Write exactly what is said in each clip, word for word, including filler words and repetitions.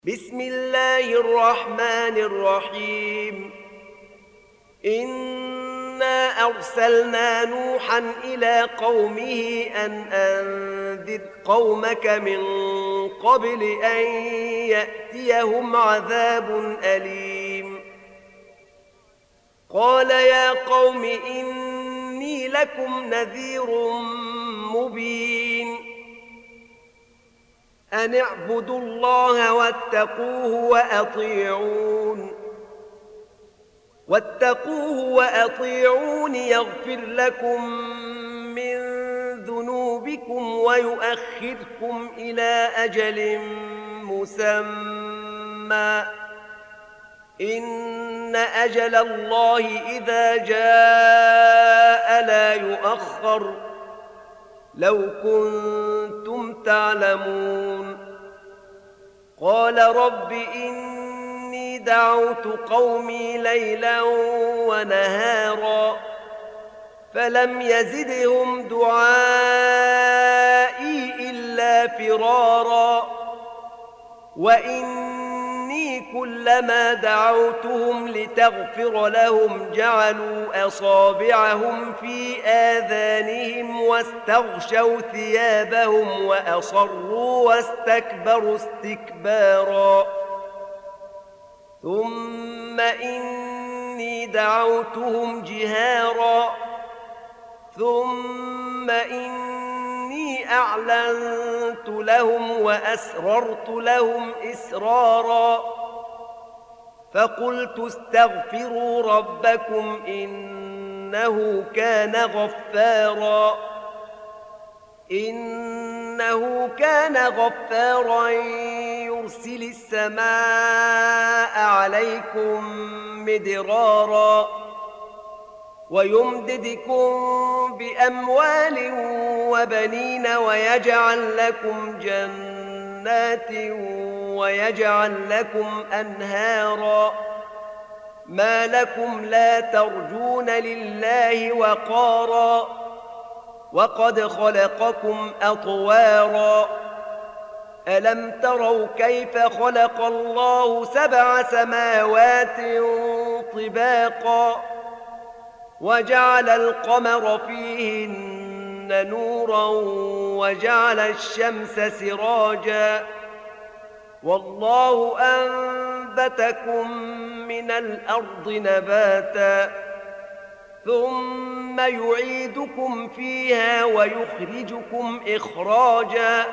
بسم الله الرحمن الرحيم. إنا أرسلنا نوحا إلى قومه أن أنذر قومك من قبل أن يأتيهم عذاب أليم. قال يا قوم إني لكم نذير مبين. أن اعبدوا الله واتقوه وأطيعون واتقوه وأطيعون يغفر لكم من ذنوبكم ويؤخركم إلى أجل مسمى إن أجل الله إذا جاء لا يؤخر لو كنتم تعلمون. قال رب إني دعوت قومي ليلا ونهارا فلم يزدهم دعائي إلا فرارا وإني كلما دعوتهم لتغفر لهم جعلوا أصابعهم في آذانهم واستغشوا ثيابهم وأصروا واستكبروا استكبارا ثم إني دعوتهم جهارا ثم إني أعلنت لهم وأسررت لهم إسرارا فقلت استغفروا ربكم إنه كان غفارا إنه كان غفارا يرسل السماء عليكم مدرارا ويمددكم بأموال وبنين ويجعل لكم جنات ويجعل لكم أنهارا ما لكم لا ترجون لله وقارا وقد خلقكم أطوارا ألم تروا كيف خلق الله سبع سماوات طباقا وجعل القمر فيهن نورا وجعل الشمس سراجا والله أنبتكم من الأرض نباتا ثم يعيدكم فيها ويخرجكم إخراجا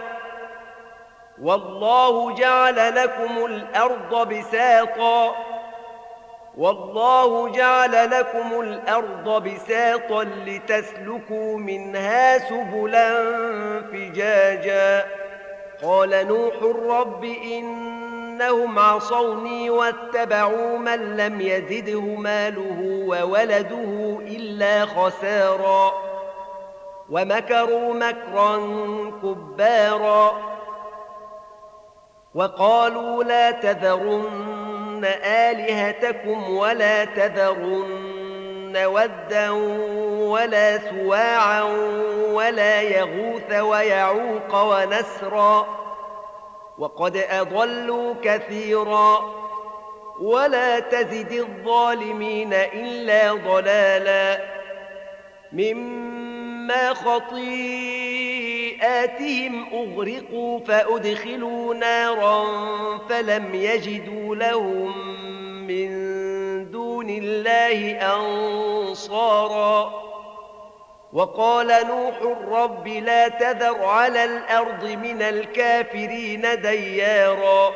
والله جعل لكم الأرض بساطا والله جعل لكم الأرض بساطا لتسلكوا منها سبلا فجاجا قال نوح رب إنهم عصوني واتبعوا من لم يزده ماله وولده إلا خسارا ومكروا مكرا كبارا وقالوا لا تذرن آلهتكم ولا تذرن ودا ولا سواعا ولا يغوث ويعوق ونسرا وقد أضلوا كثيرا ولا تزد الظالمين إلا ضلالا مما خطيئاتهم أغرقوا فأدخلوا نارا فلم يجدوا لهم من دون الله أنصارا وقال نوح رب لا تذر على الأرض من الكافرين ديارا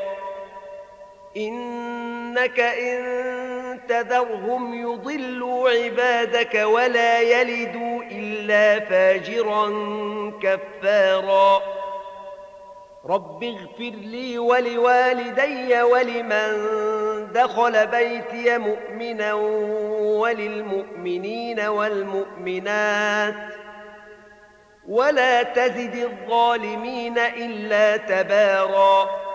إنك إن تذرهم يضلوا عبادك ولا يلدوا إلا فاجرا كفارا رب اغفر لي ولوالدي ولمن دخل بيتي مؤمنا وللمؤمنين والمؤمنات ولا تزد الظالمين إلا تبارا